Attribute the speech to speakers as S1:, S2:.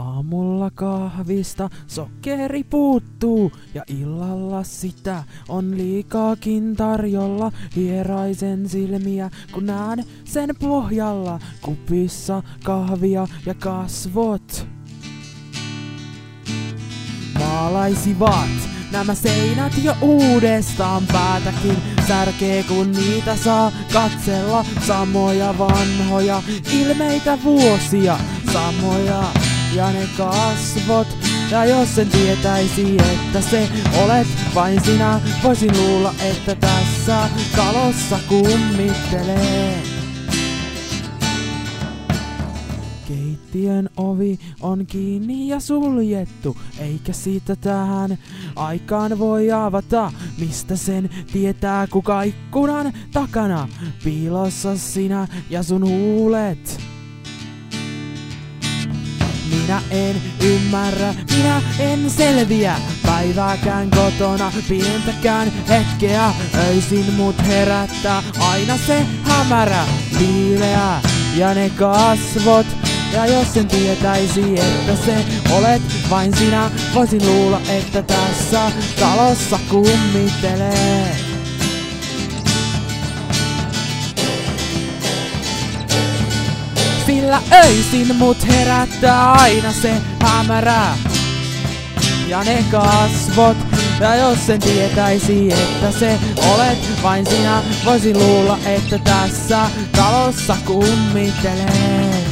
S1: Aamulla kahvista sokeri puuttuu ja illalla sitä on liikaakin tarjolla. Hieraisen silmiä kun näen sen pohjalla, kupissa kahvia ja kasvot maalaisivat nämä seinät jo uudestaan. Päätäkin särkee kun niitä saa katsella. Samoja vanhoja ilmeitä vuosia, samoja ja ne kasvot. Ja jos en tietäisi, että se olet vain sinä, voisin luulla, että tässä talossa kummittelee. Keittiön ovi on kiinni ja suljettu, eikä siitä tähän aikaan voi avata. Mistä sen tietää, kuka ikkunan takana piilossa sinä ja sun huulet? Minä en ymmärrä, minä en selviä päivääkään kotona, pientäkään hetkeä. Öisin mut herättää aina se hämärä, viileä ja ne kasvot. Ja jos en tietäisi, että se olet vain sinä, voisin luulla, että tässä talossa kummittelee. Sillä öisin mut herättää aina se hämärä ja ne kasvot. Ja jos en tietäisi, että se olet vain sinä, voisin luulla, että tässä talossa kummittelee.